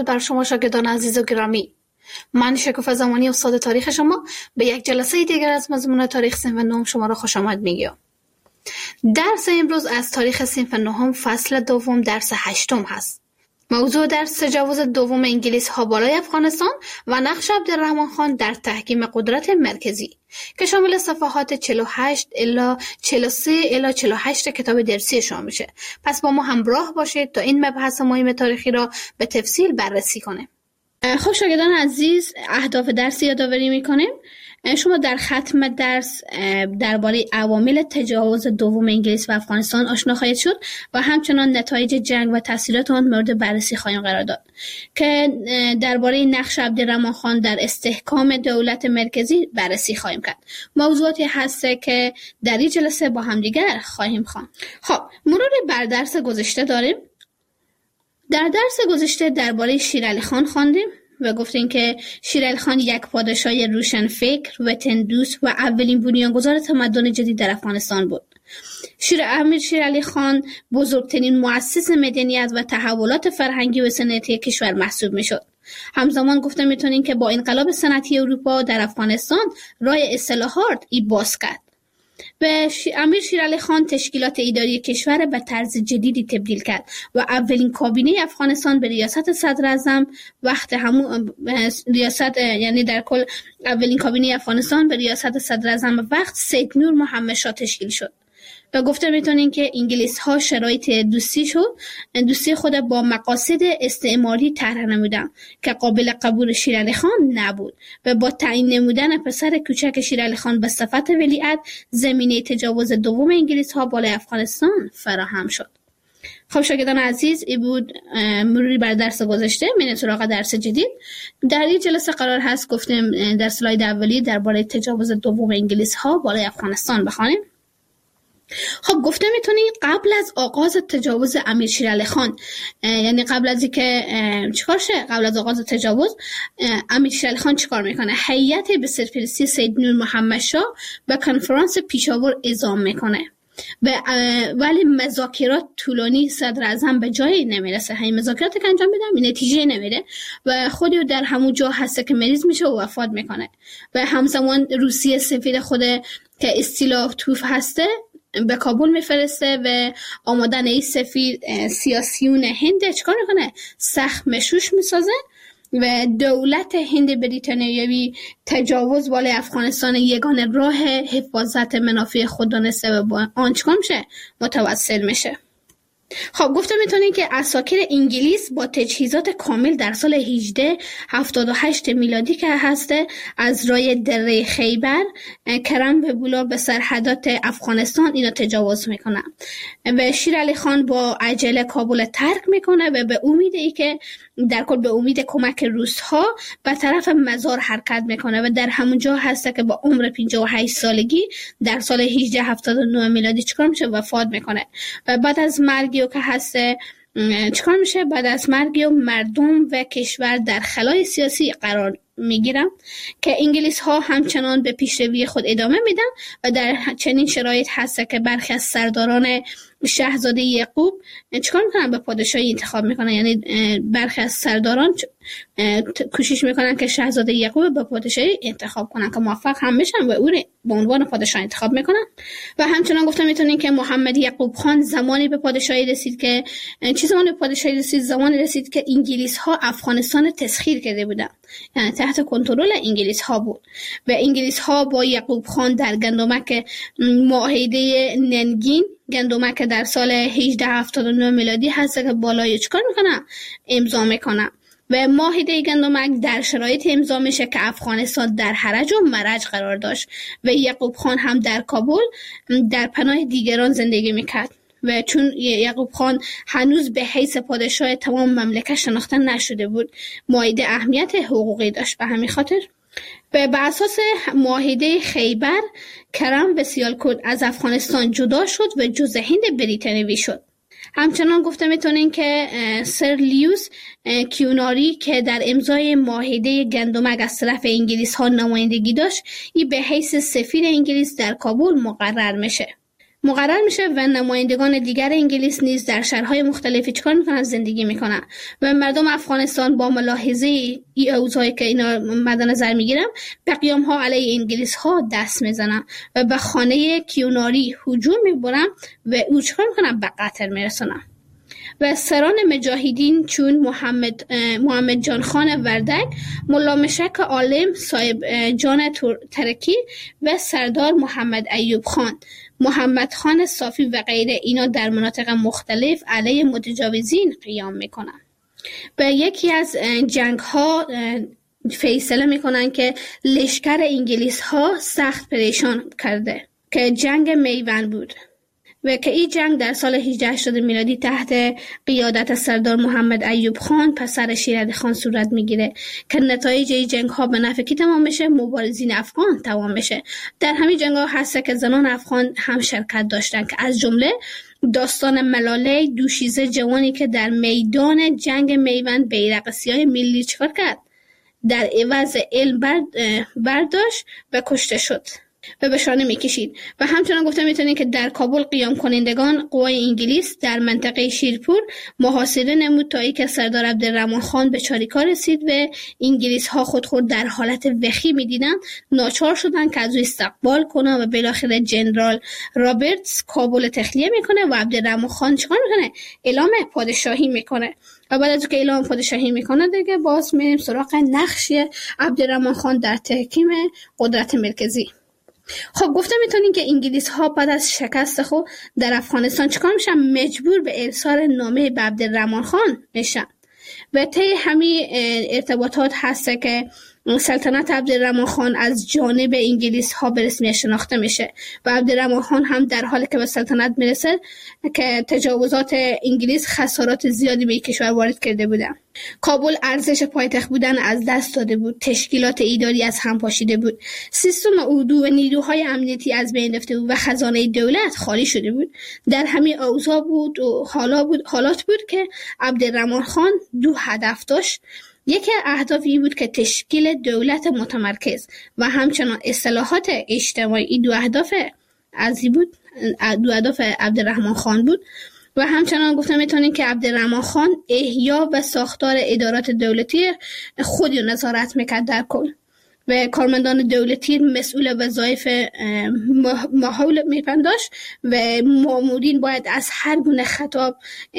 بر شما شاگردان عزیز و گرامی، من شکوفه زمانی استاد تاریخ شما به یک جلسه دیگر از مضمون تاریخ صنف نهم شما را خوش آمد میگم. درس امروز از تاریخ صنف نهم فصل دوم درس 8 هست. موضوع درس تجاوز دوم انگلیس ها بالای افغانستان و نقش عبدالرحمن خان در تحکیم قدرت مرکزی که شامل صفحات 48 الی 43 الی 48 کتاب درسی شما میشه. پس با ما همراه باشید تا این مبحث مهم تاریخی را به تفصیل بررسی کنیم. خب شاگردان عزیز، اهداف درس یادآوری میکنیم. شما در ختم درس درباره عوامل تجاوز دوم انگلیس و افغانستان آشنا خواهید شد و همچنان نتایج جنگ و تاثیرات آن مورد بررسی خواهیم قرار داد که درباره نقش عبدالرحمن خان در استحکام دولت مرکزی بررسی خواهیم کرد. موضوعاتی هست که در این جلسه با هم دیگر خواهیم خواند. خب مرور بر درس گذشته داریم. در درس گذشته درباره شیرعلی خان خواندیم و گفتیم که شیرعلی خان یک پادشاه روشنفکر، وطندوست و اولین بنیانگذار تمدن جدید در افغانستان بود. امیر شیرعلی خان بزرگترین مؤسس مدنیت و تحولات فرهنگی و صنعتی کشور محسوب میشد. همزمان گفته میتونیم که با انقلاب صنعتی اروپا در افغانستان راه اصلاحات باز کرد. و امیر شیرعلی خان تشکیلات اداری کشور به طرز جدیدی تبدیل کرد و اولین کابینه افغانستان به ریاست صدراعظم یعنی در کل اولین کابینه افغانستان به ریاست صدراعظم وقت سید نور محمد شاه تشکیل شد. و گفته میتونین که انگلیس ها شرایط دوستی خود با مقاصد استعماری طرح نمودن که قابل قبول شیرعلی خان نبود و با تعیین نمودن پسر کوچک شیرعلی خان به صفت ولیعهد زمینه تجاوز دوم انگلیس ها بالای افغانستان فراهم شد. خب شاگردان عزیز، این بود مروری بر درس گذشته. میریم سراغ درس جدید. در این جلسه قرار هست گفتیم در اسلاید اولی درباره تجاوز دوم انگلیس ها بالای افغانستان بخوانیم. خب گفته میتونی قبل از آغاز تجاوز امیر شیرعلی خان، یعنی قبل از اینکه چیکار شه، قبل از آغاز تجاوز امیر شیرعلی خان چیکار میکنه؟ هیئت به سرپرستی سید نور محمد شاه به کنفرانس پیشاور اعزام میکنه ولی مذاکرات طولانی صدراعظم به جایی نمیرسه. همین مذاکرات که انجام میدن نتیجه نمیره و خودی در همون جا هست که مریض میشه و وفات میکنه. و همزمان روسیه سفیر خود که استیلا توف هسته به کابل میفرسته و آمدن این سفیر سیاسیون هند چیکار میکنه؟ سخت مشوش میسازه و دولت هند بریتانیایی تجاوز بالای افغانستان یگانه راه حفاظت منافع خود دانسته و با آن چیکار میشه؟ متوسل میشه. خب گفته میتونین که اساکیر انگلیس با تجهیزات کامل در سال 1878 میلادی که هسته از راه دره خیبر کرم و بولا به سرحدات افغانستان اینا تجاوز میکنن و شیرعلی خان با عجله کابل ترک میکنه و به امیدی که در کل به امید کمک روس ها به طرف مزار حرکت میکنه و در همونجا هسته که با عمر 58 سالگی در سال 1879 میلادی چیکار میشه؟ وفات میکنه. و بعد از مرگی که هسته چیکار میشه؟ بعد از مرگی مردم و کشور در خلای سیاسی قرار میگیرن که انگلیس ها همچنان به پیشروی خود ادامه میدن و در چنین شرایط هست که برخی از سرداران شاهزاده یعقوب چیکار میکنن؟ به پادشاهی انتخاب میکنن. یعنی برخی از سرداران کوشش میکنن که شاهزاده یعقوب به پادشاهی انتخاب کنن که موفق هم بشن و او رو به عنوان پادشاه انتخاب میکنن. و همچنان گفتم میتونین که محمد یعقوب خان زمانی به پادشاهی رسید که زمانی رسید که انگلیس ها افغانستان تسخیر کرده بودن، یعنی تحت کنترل انگلیس ها بود و انگلیس ها با یعقوب خان در گندمک معاهده ننگین گندمک در سال 1879 میلادی هست که بالای چیکار میکنن؟ امضا میکنن و معاهده گندمک در شرایط امضا میشه که افغانستان در حرج و مرج قرار داشت و یعقوب خان هم در کابل در پناه دیگران زندگی میکرد و چون یعقوب خان هنوز به حیث پادشاه تمام مملکت شناخته نشده بود معاهده اهمیت حقوقی داشت. به همین خاطر به اساس معاهده خیبر کرم و سیالکوت از افغانستان جدا شد و جزء هند بریتانیایی شد. همچنان گفته میتونین که سر لیوس کیوناری که در امضای معاهده گندمک از طرف انگلیس ها نمایندگی داشت، این به حیث سفیر انگلیس در کابل مقرر میشه مقرر میشه و نمایندگان دیگر انگلیس نیز در شهرهای مختلفی چیکار میکنن؟ زندگی میکنن و مردم افغانستان با ملاحظه ای اوضاعی که اینا مد نظر میگیرن به قیام ها علیه انگلیس ها دست میزنن و به خانه کیوناری هجوم میبرن و او چیکار میکنن؟ به قتل میرسونن. و سران مجاهدین چون محمد جان خان وردک، ملا مشک عالم، صاحب جان ترکی و سردار محمد ایوب خان، محمد خان صافی و غیره اینا در مناطق مختلف علیه متجاوزین قیام میکنن. به یکی از جنگ ها فیصله میکنن که لشکر انگلیس ها سخت پریشان کرده که جنگ میوند بود و که این جنگ در سال 1880 میلادی تحت قیادت سردار محمد ایوب خان پسر شیرعلی خان صورت میگیره که نتایج این جنگ ها به نفع کی تمام میشه؟ مبارزین افغان تمام میشه. در همین جنگ ها هست که زنان افغان هم شرکت داشتن که از جمله داستان ملاله دوشیزه جوانی که در میدان جنگ میوند بیرق سیاه ملی چفر کرد، در عوض علم برداشت و کشته شد و به شانه میکشید. و همچنان گفته میتونید که در کابل قیام کنندگان قوای انگلیس در منطقه شیرپور محاصره نمود تا ای که سردار عبدالرحمن خان به چاریکار رسید و انگلیس ها خود در حالت وخی میدیدن، ناچار شدن که از او استقبال کنن و بالاخره جنرال رابرتس کابل تخلیه میکنه و عبدالرحمن خان چیکار میکنه؟ اعلام پادشاهی میکنه. و بعد از که اعلام پادشاهی میکنه دیگه باز میریم سراغ نقش عبدالرحمن خان در تحکیم قدرت مرکزی. خب گفته میتونین که انگلیس ها بعد از شکست خود در افغانستان چیکار میشن؟ مجبور به ارسال نامه به عبدالرحمن خان میشن و طی همین ارتباطات هست که سلطنت عبدالرحمن خان از جانب انگلیس ها به رسمیت شناخته میشه و عبدالرحمن خان هم در حالی که به سلطنت میرسه که تجاوزات انگلیس خسارات زیادی به کشور وارد کرده بودن. کابل ارزش پایتخت بودن از دست داده بود، تشکیلات اداری از هم پاشیده بود، سیستم اردو و نیروهای امنیتی از بین رفته بود و خزانه دولت خالی شده بود. در همین اوضاع بود و حالات بود که عبدالرحمن خان دو هدف داشت. یکی اهداف این بود که تشکیل دولت متمرکز و همچنان اصلاحات اجتماعی. دو اهداف عبدالرحمن خان بود و همچنان گفتم میتونین که عبدالرحمن خان احیا و ساختار ادارات دولتی خودی رو نظارت میکرد در کل و کارمندان دولتی مسئول وظایف محول میپنداشت و مامورین باید از هر گونه خطا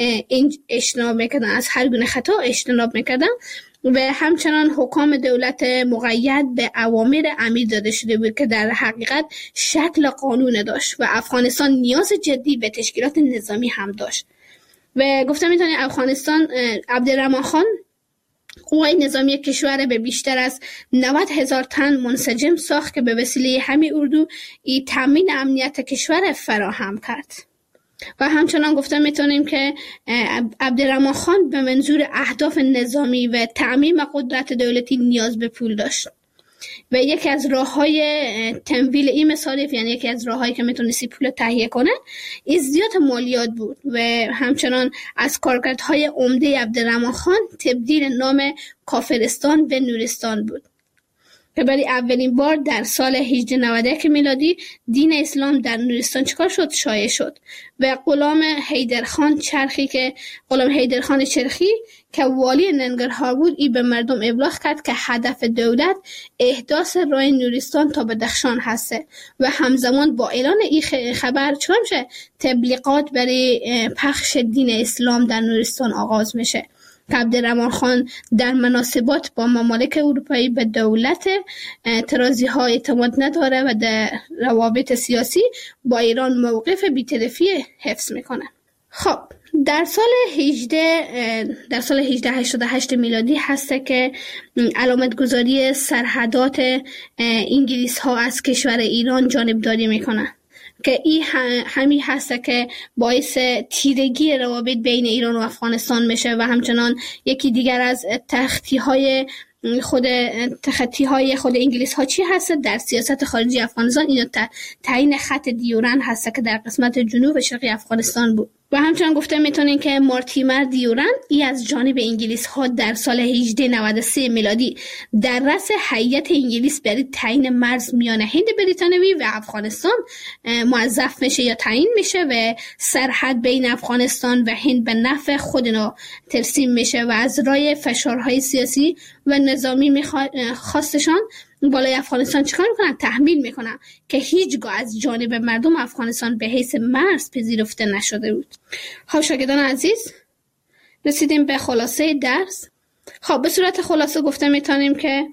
اجتناب میکردن و همچنان حکام دولت مقید به اوامر امیر داده شده بود که در حقیقت شکل قانون داشت و افغانستان نیاز جدی به تشکیلات نظامی هم داشت. و گفتم میتونید افغانستان عبدالرحمن خان قوای نظامی کشور به بیشتر از 90,000 تن منسجم ساخت که به وسیله همین اردو تامین امنیت کشور فراهم کرد. و همچنان گفته میتونیم که عبدالرحمن خان به منظور اهداف نظامی و تعمیم قدرت دولتی نیاز به پول داشت و یکی از راه‌های تمویل این مصارف، یعنی یکی از راه‌هایی که میتونستی پول تهیه کنه، ازدیاد مالیات بود و همچنان از کارکردهای عمده عبدالرحمن خان تبدیل نام کافرستان به نورستان بود که برای اولین بار در سال 1891 میلادی دین اسلام در نورستان چکار شد؟ شایع شد و غلام حیدرخان چرخی که والی ننگرهار بود ای به مردم ابلاغ کرد که هدف دولت احداث راه نورستان تا بدخشان هسته و همزمان با اعلان این خبر چکار میشه؟ تبلیغات برای پخش دین اسلام در نورستان آغاز میشه. عبدالرحمن خان در مناسبات با ممالک اروپایی به دولت اعتراضی ها اعتماد نداره و در روابط سیاسی با ایران موقف بی‌طرفی حفظ میکنه. خب در سال 1888 میلادی هسته که علامت گذاری سرحدات انگلیس ها از کشور ایران جانبداری میکنه که این همین هست که باعث تیرگی روابط بین ایران و افغانستان میشه و همچنان یکی دیگر از تخطی‌های خود انگلیس ها چی هست در سیاست خارجی افغانستان؟ اینا تعیین خط دیورن هست که در قسمت جنوب شرقی افغانستان بود و همچنان گفته میتونین که مورتیمر دیورند ای از جانب انگلیس ها در سال 1893 میلادی در رأس هیئت انگلیس برای تعیین مرز میان هند بریتانوی و افغانستان موظف میشه یا تعیین میشه و سرحد بین افغانستان و هند به نفع خود اینا ترسیم میشه و از رای فشارهای سیاسی و نظامی خواستشان بالای افغانستان چیکار میکنن؟ تحمیل میکنن که هیچگاه از جانب مردم افغانستان به حیث مرز پذیرفته نشده بود. خب شاگردان عزیز، رسیدیم به خلاصه درس. خب به صورت خلاصه گفته میتونیم که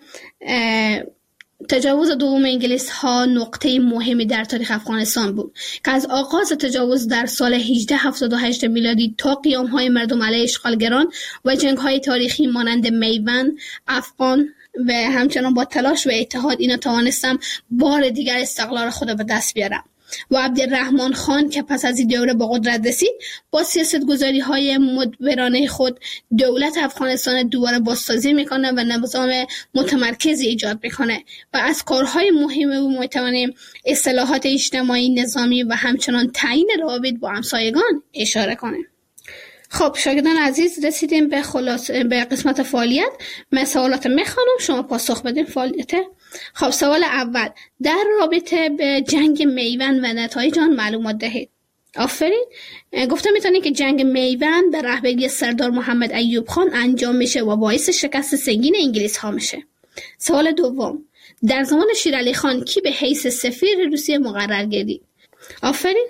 تجاوز دوم انگلیس ها نقطه مهمی در تاریخ افغانستان بود که از آغاز تجاوز در سال 1878 میلادی تا قیام های مردم علیه اشغالگران و جنگ های تاریخی مانند میوند، افغان و همچنان با تلاش و اتحاد اینا توانستم بار دیگر استقلال خود به دست بیارم و عبدالرحمن خان که پس از این دوره به قدرت رسید با سیاستگذاری‌های مدبرانه خود دولت افغانستان دوباره بازسازی میکنه و نظام متمرکزی ایجاد میکنه و از کارهای مهم او میتوانیم اصلاحات اجتماعی، نظامی و همچنان تعیین روابط با همسایگان اشاره کنیم. خب شاگردان عزیز، رسیدیم به قسمت فعالیت. من سوالات میخوانم، شما پاسخ بدین فعالیت. خب سوال اول، در رابطه به جنگ میوند و نتایج آن معلومات دهید. آفرین. گفتم میتونید که جنگ میوند به رهبری سردار محمد ایوب خان انجام میشه و باعث شکست سنگین انگلیس ها میشه. سوال دوم، در زمان شیرعلی خان کی به حیث سفیر روسیه مقرر گردید؟ آفرین.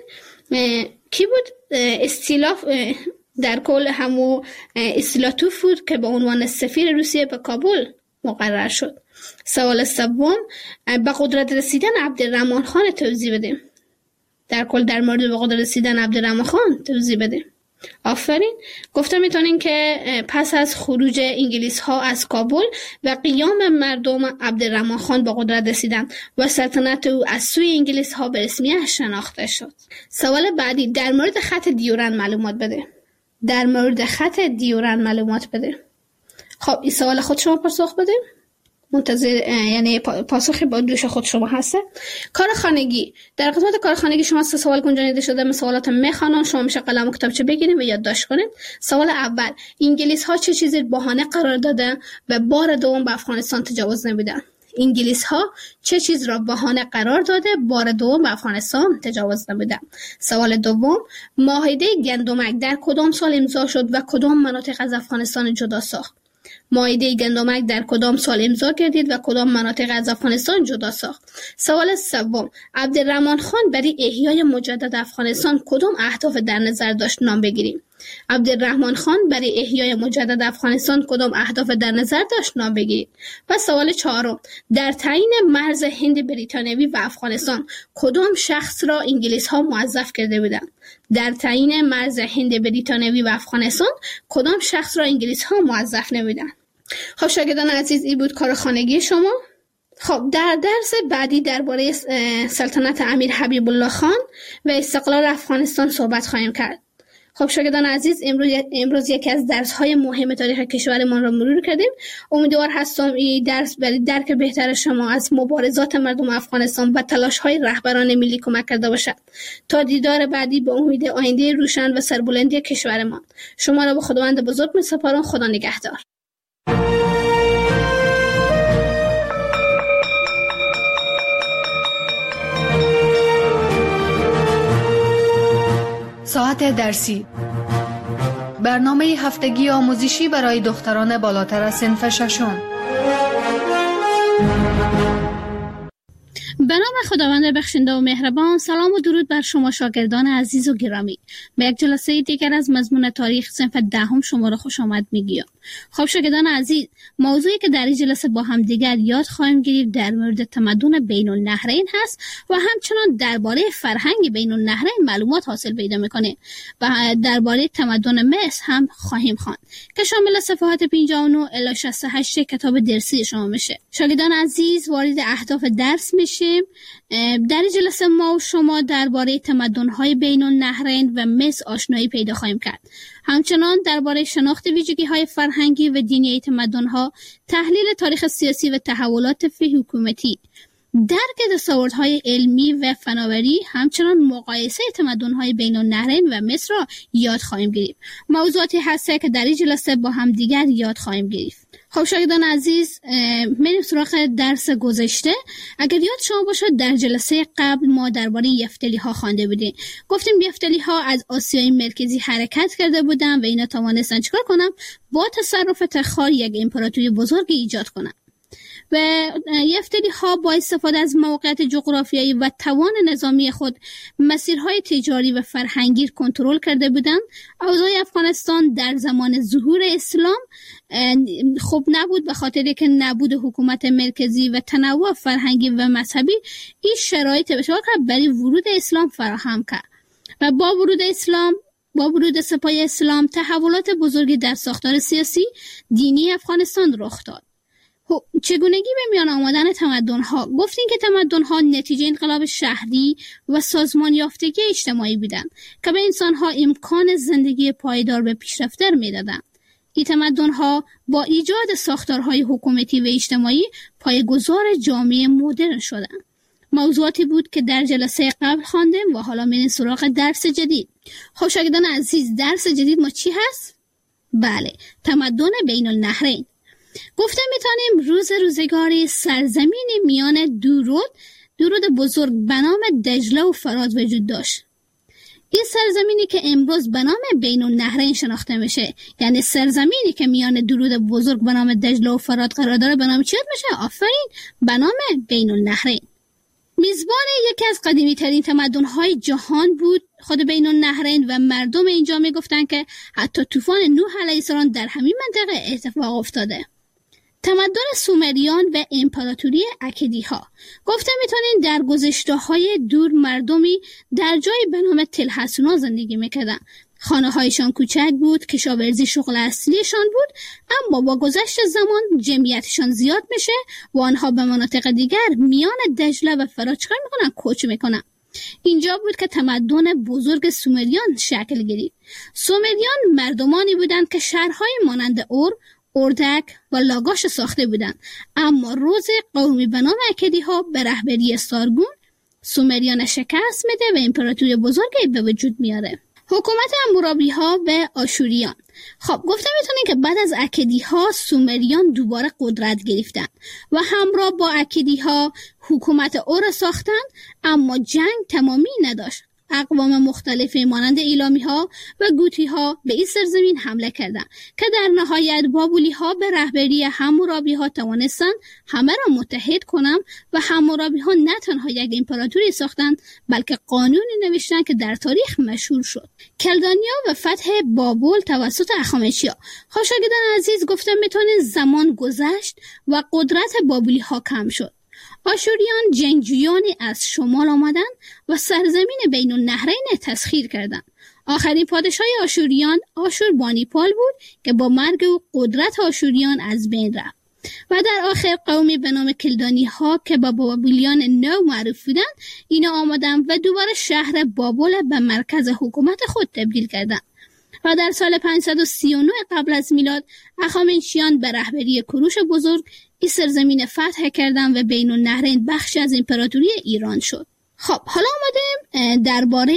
کی بود؟ استیلاف در کل همو استیلاتوف بود که به عنوان سفیر روسیه به کابل مقرر شد. سوال سوم، به قدرت رسیدن عبدالرحمن خان توضیح بدیم. در کل در مورد به قدرت رسیدن عبدالرحمن خان توضیح بدیم. آفرین. گفته میتونین که پس از خروج انگلیس ها از کابل و قیام مردم عبدالرحمن خان به قدرت رسیدن و سلطنت او از سوی انگلیس ها به رسمیت شناخته شد. سوال بعدی، در مورد خط دیورند معلومات بده. در مورد خط دیورند معلومات بده. خب این سوال خود شما پاسخ بده. منتظر یعنی پاسخی با دوش خود شما هسته. کار خانگی، در قسمت کار خانگی شما 3 سوال گنجانیده شده. من سوالات میخوانم، شما میشه قلم و کتابچه بگیرید و یادداشت کنید. سوال اول، انگلیس ها چه چیزی بهانه قرار دادن و بار دوم به افغانستان تجاوز نمیدن؟ انگلیس ها چه چیز را بهانه قرار داده بار دوم به افغانستان تجاوز نمیدن؟ سوال دوم، معاهده گندمک در کدام سال امضا شد و کدام مناطق از افغانستان جدا ساخت؟ معاهده گندمک در کدام سال امضا گردید و کدام مناطق از افغانستان جدا ساخت؟ سوال سوم، عبدالرحمن خان برای احیای مجدد افغانستان کدام اهداف در نظر داشت؟ نام بگیریم. عبدالرحمن خان برای احیای مجدد افغانستان کدام اهداف در نظر داشت؟ نام بگیرید. و سوال چهارم، در تعیین مرز هند بریتانوی و افغانستان کدام شخص را انگلیس ها موظف کرده بودند؟ در تعیین مرز هند بریتانوی و افغانستان کدام شخص را انگلیس ها موظف نبودند؟ خب شاگردان عزیز، این بود کار خانگی شما. خب در درس بعدی درباره سلطنت امیر حبیب الله خان و استقلال افغانستان صحبت خواهیم کرد. خب شاگردان عزیز، امروز یکی از درس‌های مهم تاریخ کشورمان را مرور کردیم. امیدوار هستم این درس برای درک بهتر شما از مبارزات مردم افغانستان و تلاش‌های رهبران ملی کمک کرده باشد. تا دیدار بعدی، به امید آینده روشن و سربلندی کشورمان، شما را به خداوند بزرگ می‌سپارم. خدا نگهدار. ساعت درسی، برنامه هفتگی آموزشی برای دختران بالاتر از صنف ششم. به نام خداوند بخشنده و مهربان. سلام و درود بر شما شاگردان عزیز و گرامی. به یک جلسه دیگر از مضمون تاریخ صنف دهم شما را خوش آمد میگویم. خب شاگردان عزیز، موضوعی که در این جلسه با هم دیگر یاد خواهیم گرفت در مورد تمدن بین النهرین هست و همچنان درباره فرهنگ بین النهرین معلومات حاصل پیدا میکنه و درباره تمدن مصر هم خواهیم خواند که شامل صفحات 59 الی 68 کتاب درسی شما میشه. شاگردان عزیز، وارد اهداف درس میشیم. در جلسه ما و شما درباره تمدن‌های بین النهرین و مصر آشنایی پیدا خواهیم کرد. همچنان درباره شناخت ویژگی‌های فرهنگی و دینی تمدن‌ها، تحلیل تاریخ سیاسی و تحولات فی حکومتی درک دستاوردهای علمی و فناوری، همچنان مقایسه تمدن‌های بین النهرین و مصر را یاد خواهیم گرفت. موضوعاتی هست که در این جلسه با هم دیگر یاد خواهیم گرفت. خب شاگردان عزیز، میریم سراغ درس گذشته. اگر یاد شما باشه در جلسه قبل ما درباره یفتلی ها خوانده بودیم. گفتیم یفتلی ها از آسیای مرکزی حرکت کرده بودن و اینا توانستن چیکار کنن؟ با تصرف تخار یک امپراتوری بزرگی ایجاد کنن. و یفتلی ها با استفاده از موقعیت جغرافیایی و توان نظامی خود مسیرهای تجاری و فرهنگی کنترل کرده بودند. اوضاع افغانستان در زمان ظهور اسلام خوب نبود، به خاطر که نبود حکومت مرکزی و تنوع فرهنگی و مذهبی این شرایط بسیار برای ورود اسلام فراهم کرد. و با ورود سپاه اسلام تحولات بزرگی در ساختار سیاسی دینی افغانستان رخ داد. چگونگی به میان آمدن تمدن‌ها؟ گفتیم که تمدن‌ها نتیجه انقلاب شهری و سازمان یافتگی اجتماعی بودند که به انسان‌ها امکان زندگی پایدار و پیشرفته می‌دادند. این تمدن‌ها با ایجاد ساختارهای حکومتی و اجتماعی پایه‌گذار جامعه مدرن شدند. موضوعاتی بود که در جلسه قبل خواندیم و حالا میریم سراغ درس جدید. خب شاگردان عزیز، درس جدید ما چی هست؟ بله، تمدن بین النهرین. گفته میتونیم روزگاری سرزمین میان درود بزرگ به نام دجله و فرات وجود داشت. این سرزمینی که امروز به نام بین النهرین شناخته میشه، یعنی سرزمینی که میان درود بزرگ به نام دجله و فرات قرار داره، به نام چی میشه؟ آفرین، به نام بین النهرین. میزبان یکی از قدیمی ترین تمدن های جهان بود خود بین النهرین و مردم اینجا میگفتن که حتی طوفان نوح علیه السلام در همین منطقه اتفاق افتاده. تمدن سومریان و امپراتوری اکدی ها. گفته میتونین در گذشته های دور مردمی در جای به نام تل حسونا زندگی میکردن. خانه هایشان کوچک بود، کشاورزی شغل اصلیشان بود، اما با گذشت زمان جمعیتشان زیاد میشه و آنها به مناطق دیگر میان دجله و فرات چیکار میکنن؟ کوچ میکنن. اینجا بود که تمدن بزرگ سومریان شکل گرفت. سومریان مردمانی بودند که شهرهای مانند اردک و لاگاش ساخته بودند، اما روز قومی به نام اکدی ها به رهبری سارگون سومریان شکست میده و امپراتوری بزرگی به وجود میاره. حکومت حمورابی ها و آشوریان. خب گفته میتونین که بعد از اکدی ها سومریان دوباره قدرت گرفتن و همراه با اکدی ها حکومت اور ساختن، اما جنگ تمامی نداشت. اقوام مختلفی مانند ایلامی ها و گوتی ها به این سرزمین حمله کردند که در نهایت بابلی ها به رهبری حمورابی ها توانستند همه را متحد کنند و حمورابی ها نه تنها یک امپراتوری ساختند بلکه قانونی نوشتند که در تاریخ مشهور شد. کلدانیا و فتح بابل توسط اخامنشیا. شاگردان عزیز، گفتم میتونه زمان گذشت و قدرت بابلی ها کم شد. آشوریان جنگجویانی از شمال آمدند و سرزمین بین النهرین تسخیر کردند. آخرین پادشاه آشوریان آشوربانیپال بود که با مرگ و قدرت آشوریان از بین رفت. و در آخر قومی به نام کلدانی ها که با بابلیان نو معروف بودند، اینا آمدند و دوباره شهر بابل به مرکز حکومت خود تبدیل کردند. و در سال 539 قبل از میلاد اخامنشیان به رهبری کوروش بزرگ این سرزمین فتح کردند و بین النهرین بخشی از امپراتوری ایران شد. خب حالا آمدیم درباره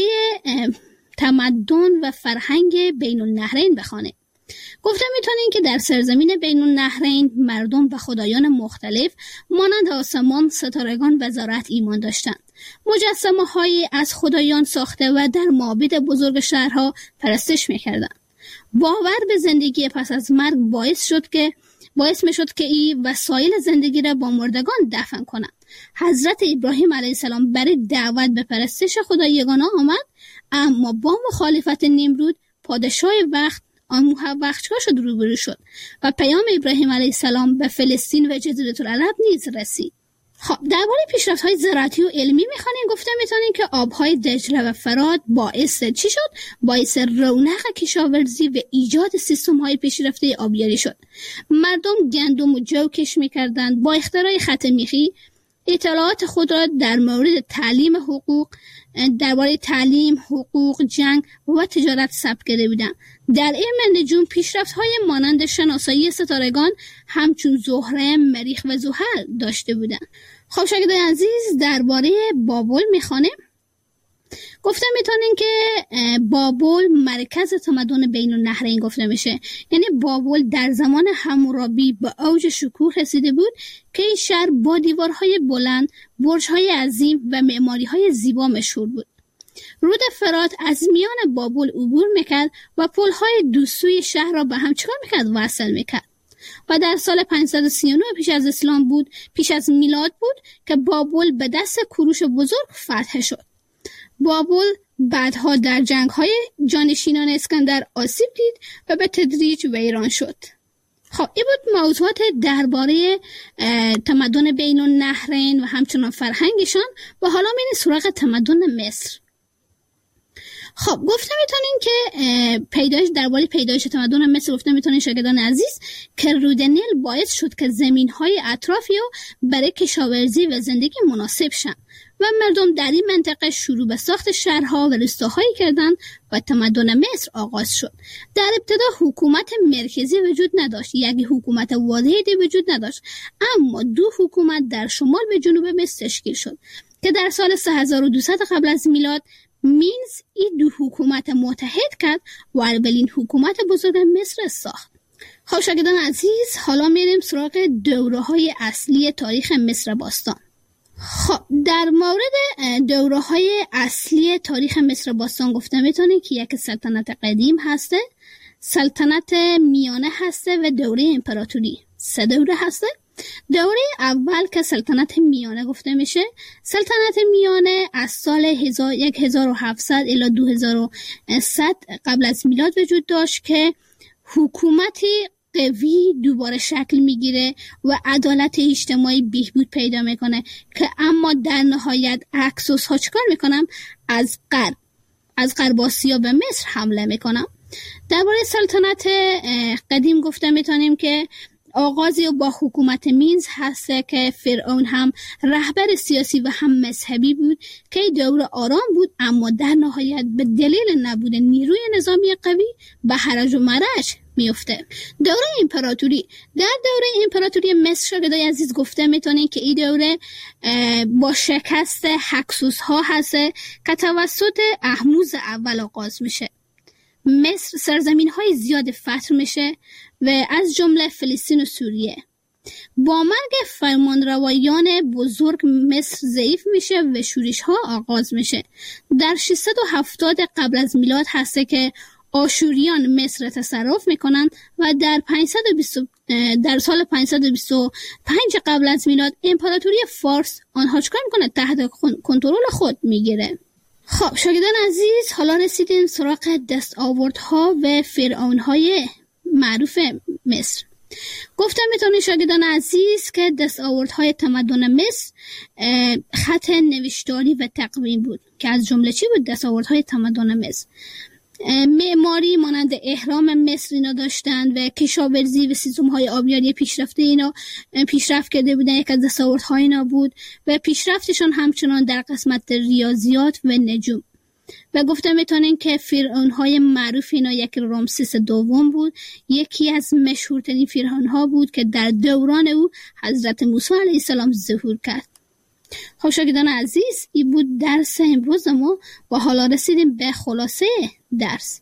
تمدن و فرهنگ بین النهرین بخوانیم. گفتم میتونین که در سرزمین بین النهرین مردم به خدایان مختلف مانند آسمان، ستارگان و زراعت ایمان داشتند. مجسمه هایی از خدایان ساخته و در معابد بزرگ شهرها پرستش میکردند. باور به زندگی پس از مرگ باعث میشد که این وسایل زندگی را با مردگان دفن کنند. حضرت ابراهیم علیه السلام برای دعوت به پرستش خدای یگانه آمد، اما با مخالفت نمرود پادشاه وقت شد روبرو شد و پیام ابراهیم علیه السلام به فلسطین و جزیره العرب نیز رسید. خب درباره پیشرفت‌های زراعتی و علمی می‌خوانیم. گفته می‌تونیم که آب‌های دجله و فرات باعث چی شد؟ باعث رونق کشاورزی و ایجاد سیستم‌های پیشرفته آبیاری شد. مردم گندم و جو کش می‌کردند. با اختراع خط میخی اطلاعات خود را در مورد تعلیم حقوق، درباره تعلیم، حقوق، جنگ و تجارت ثبت کرده بودند. در علم نجوم پیشرفت‌های مانند شناسایی ستارگان همچون زهره، مریخ و زحل داشته بودند. خب شاگردان عزیز، درباره بابل می‌خوانیم. گفته میتونین که بابل مرکز تمدن بین النهرین گفته میشه. یعنی بابل در زمان حمورابی به اوج شکوه رسیده بود که این شهر با دیوارهای بلند، برج‌های عظیم و معماری‌های زیبا مشهور بود. رود فرات از میان بابل عبور میکرد و پل‌های دو سوی شهر را به هم چیکار میکرد؟ وصل میکرد. و در سال 539 پیش از میلاد بود که بابل به دست کوروش بزرگ فتح شد. بابل بعدها در جنگ‌های جانشینان اسکندر آسیب دید و به تدریج ویران شد. خب این بود موضوعات درباره تمدن بین النهرین و همچنان فرهنگشان. و حالا میریم سراغ تمدن مصر. خب گفته میتونین که درباره پیدایش تمدن مصر گفته میتونین شاگردان عزیز که رود نیل باعث شد که زمین‌های اطرافی رو برای کشاورزی و زندگی مناسب شن و مردم در این منطقه شروع به ساخت شهرها و روستاهایی کردند و تمدن مصر آغاز شد. در ابتدا حکومت مرکزی وجود نداشت، یک حکومت واحدی وجود نداشت، اما دو حکومت در شمال و جنوب مصر تشکیل شد که در سال 3200 قبل از میلاد مینز این دو حکومت متحد کرد و اولین حکومت بزرگ مصر ساخت. خب شاگردان عزیز، حالا میریم سراغ دوره‌های اصلی تاریخ مصر باستان. خب در مورد دوره‌های اصلی تاریخ مصر باستان گفته میتونیم که یک سلطنت قدیم هسته، سلطنت میانه هسته و دوره امپراتوری. 3 دوره هسته. دوره اول که سلطنت میانه گفته میشه، سلطنت میانه از سال 1700 الی 2100 قبل از میلاد وجود داشت که حکومتی قوی دوباره شکل میگیره و عدالت اجتماعی بهبود پیدا میکنه که اما در نهایت اکسوس ها چیکار میکنن؟ از غرب آسیا به مصر حمله میکنن. درباره سلطنت قدیم گفته میتونیم که آغازی با حکومت مینز هسته که فرعون هم رهبر سیاسی و هم مذهبی بود که دوره آرام بود، اما در نهایت به دلیل نبود نیروی نظامی قوی به هرج و مرج میفته. دوره امپراتوری. در دوره امپراتوری مصر شاگردای عزیز گفته میتونین که این دوره با شکست هکسوس ها هسته که توسط احموز اول آغاز میشه. مصر سرزمین های زیاد فتح میشه و از جمله فلسطین و سوریه. با مرگ فرمانروایان بزرگ مصر ضعیف میشه و شورش ها آغاز میشه. در 670 قبل از میلاد هسته که آشوریان مصر تصرف میکنن و در سال 525 قبل از میلاد امپراتوری فارس آنها چکار میکنه؟ تحت کنترل خود میگیره. خب شاگردان عزیز، حالا رسیدیم سراغ دستاوردها و فرعونهای معروف مصر. گفتم میتونید شاگردان عزیز که دستاوردهای تمدن مصر خط نوشتاری و تقویم بود که از جمله چی بود دستاوردهای تمدن مصر؟ معماری مانند اهرام مصر اینا داشتند و کشاورزی و سیستم‌های آبیاری پیشرفته اینا پیشرفت کرده بودن. یک از دستاوردهای اینا بود و پیشرفتشون همچنان در قسمت ریاضیات و نجوم. و گفتم میتونین که فرعونهای معروف اینا یک رامسیس دوم بود، یکی از مشهورترین فرعونها بود که در دوران او حضرت موسی علیه السلام ظهور کرد. خب شاگردان عزیز، این بود درس امروز ما و حالا رسیدیم به خلاصه درس.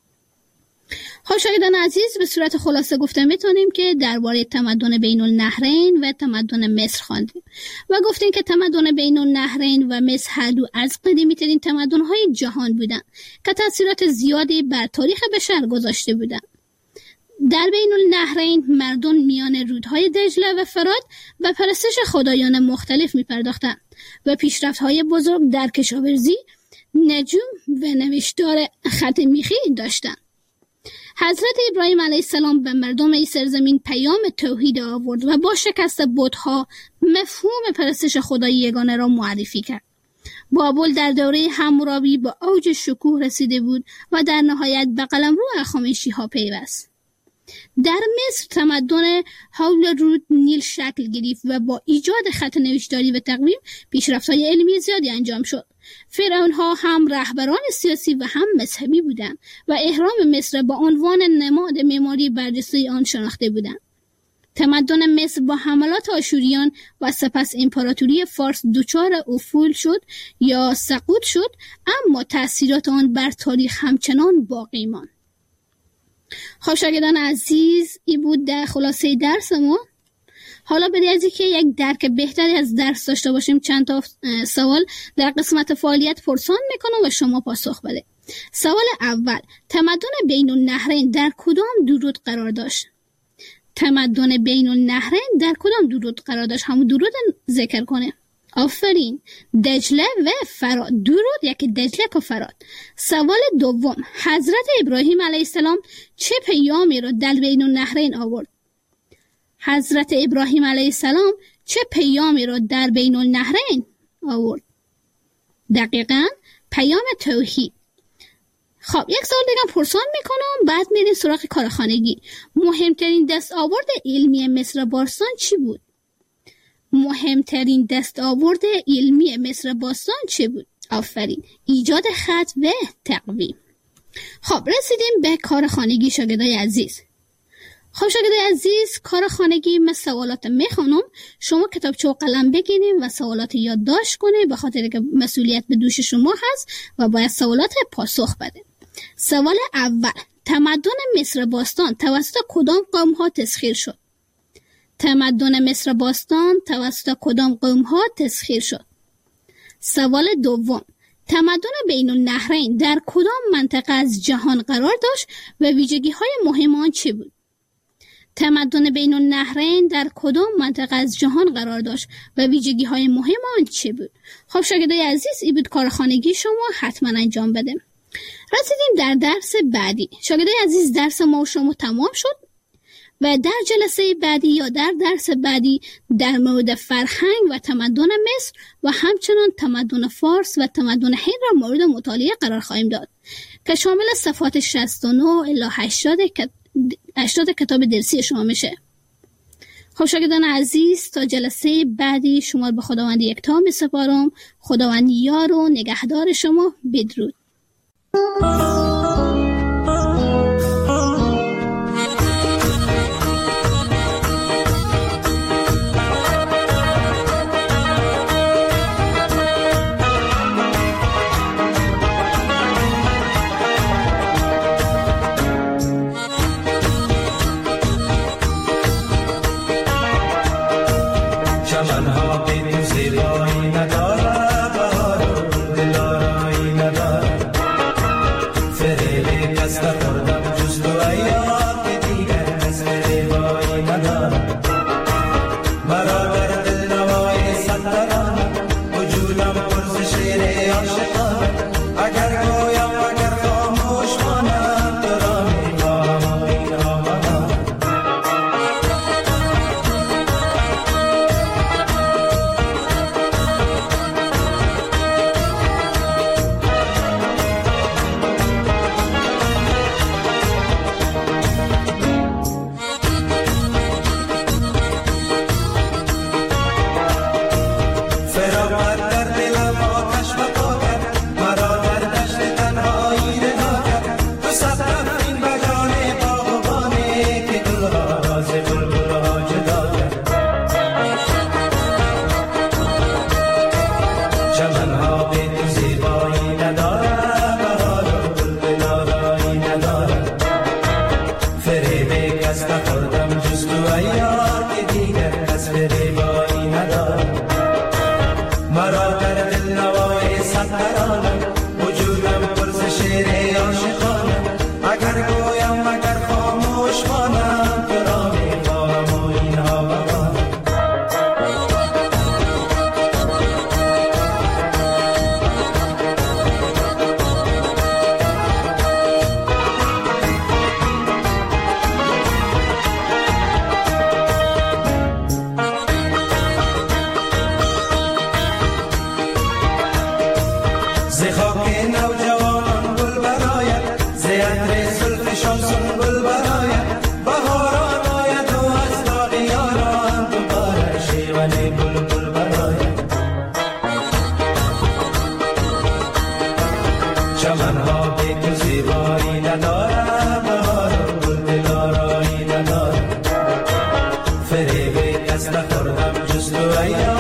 خب شاگردان عزیز، به صورت خلاصه گفته میتونیم که درباره تمدن بین النهرین و تمدن مصر خواندیم و گفتیم که تمدن بین النهرین و مصر هر دو از قدیمی ترین تمدن‌های جهان بودند که تأثیرات زیادی بر تاریخ بشر گذاشته بودند. در بین النهرین مردم میان رودهای دجله و فرات و پرستش خدایان مختلف می‌پرداختند و پیشرفت‌های بزرگ در کشاورزی، نجوم و نوشتار خط میخی داشتند. حضرت ابراهیم علیه السلام به مردم این سرزمین پیام توحید آورد و با شکست بت‌ها مفهوم پرستش خدای یگانه را معرفی کرد. بابل در دوره حمورابی به اوج شکوه رسیده بود و در نهایت به قلمرو هخامنشی‌ها پیوست. در مصر تمدن حول رود نیل شکل گرفت و با ایجاد خط نوشتاری و تقویم پیشرفت‌های علمی زیادی انجام شد. فرعون‌ها هم رهبران سیاسی و هم مذهبی بودند و اهرام مصر با عنوان نماد معماری برجسته آن شناخته بودند. تمدن مصر با حملات آشوریان و سپس امپراتوری فارس دچار افول شد یا سقوط شد، اما تأثیرات آن بر تاریخ همچنان باقی ماند. خب شاگردان عزیز، این بود در خلاصه درس ما. حالا برای از اینکه یک درک بهتری از درس داشته باشیم چند تا سوال در قسمت فعالیت پرسان میکنم و شما پاسخ بده. سوال اول، تمدن بین النهرین در کدام درود قرار داشت؟ تمدن بین النهرین در کدام درود قرار داشت؟ همون درود ذکر کنه. آفرین، دجله و فرات. درود یکی دجله و فرات. سوال دوم، حضرت ابراهیم علیه السلام چه پیامی را در بین النهرین آورد؟ حضرت ابراهیم علیه السلام چه پیامی را در بین النهرین آورد؟ دقیقاً پیام توحید. خب یک سوال دیگه پرسان میکنم، بعد میریم سراغ کارخانگی. مهمترین دستاورد علمی مصر باستان چی بود؟ مهمترین دستاورد علمی مصر باستان چه بود؟ آفرین، ایجاد خط و تقویم. خب رسیدیم به کارخانگی شاگردای عزیز. خب شاگردای عزیز، کارخانگی من سوالات میخونم، شما کتابچه و قلم بگیریم و سوالات یادداشت کنید، به خاطر که مسئولیت به دوش شما هست و باید سوالات پاسخ بده. سوال اول، تمدن مصر باستان توسط کدام قوم ها تسخیر شد؟ تمدن مصر باستان توسط کدام قوم ها تسخیر شد؟ سوال دوم، تمدن بین النهرین در کدام منطقه از جهان قرار داشت و ویژگی های مهم آن چه بود؟ تمدن بین النهرین در کدام منطقه از جهان قرار داشت و ویژگی های مهم آن چه بود؟ خب شاگردای عزیز، این بود کارخانگی شما، حتما انجام بده. رسیدیم در درس بعدی. شاگردای عزیز، درس ما و شما تمام شد و در جلسه بعدی یا در درس بعدی در مورد فرهنگ و تمدن مصر و همچنان تمدن فارس و تمدن هند را مورد مطالعه قرار خواهیم داد که شامل صفحات 69 الی 80 کتاب درسی شما میشه. خب شاگردان عزیز، تا جلسه بعدی شما به خداوند یکتا میسپارم. خداوند یار و نگهدار شما. بدرود. غریبی کس نخوردم جز تو ای